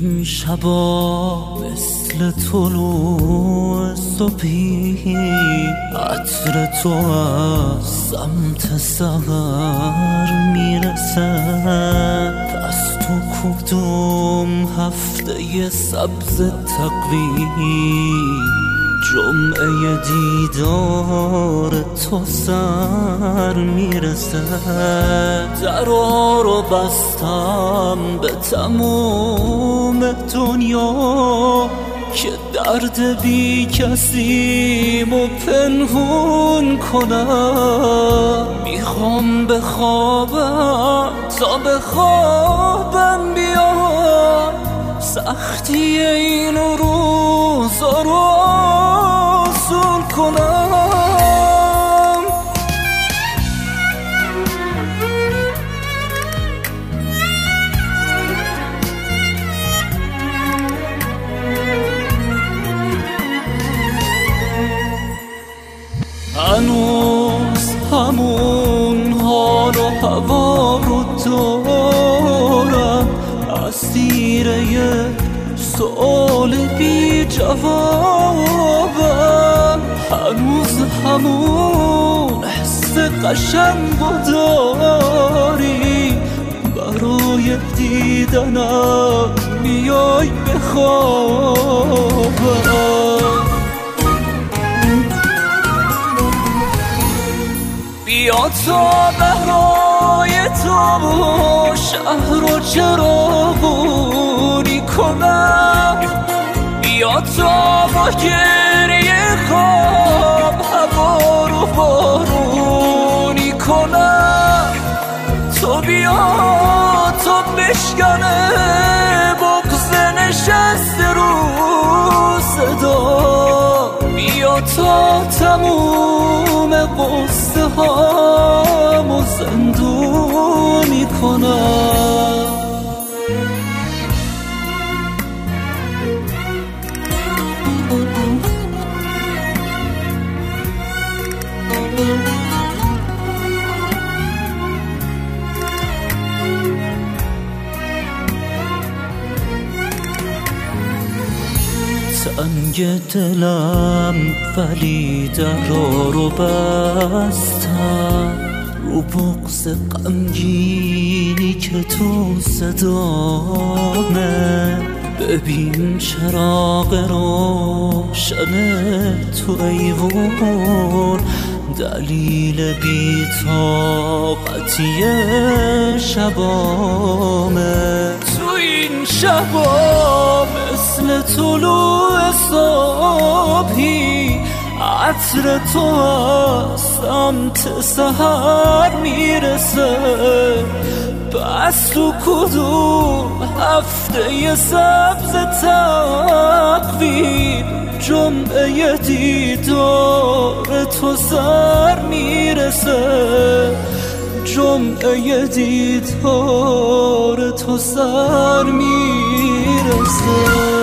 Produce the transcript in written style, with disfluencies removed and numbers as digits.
این شبا مثل طلوع صبحی، عطر تو از سمت سحر میرسد. از تو کدوم هفته سبز تقویم، جمعه دیدار تو سر میرسد. درا رو بستم به تموم دنیا که درد بی کسیمو پنهون کنم. میخوام بخوابم تا به خوابم بیام، سختی این روزا رو آسون کنم. هنوز همون حال و هوا رو دارم، اسیر یه سؤال بی جوابم. هنوز همون حس قشنگو داری، برای دیدنم میای به خوابم. بیا تا برای تو شهر و چراغونی کنم، بیا تا با گریه خواب هوا رو بارونی کنم. تو بیا تا بشکنه بغض نشسته رو صدا، بیا تا تموم قصه هامو زندونی کنم. تنگ دلم ولی درا رو بستم، رو بغض غمگینی که تو صدامه. ببین چراغ روشن تو ایوون، دلیل بی‌طاقتی شبامه. تو این شبا مثل طلوع صبحی، عطر تو از سمت سحر میرسه. پس تو کدوم هفته سبز تقویم، جمعه دیدار تو سر میرسه. جمعه دیدار تو سر میرسه.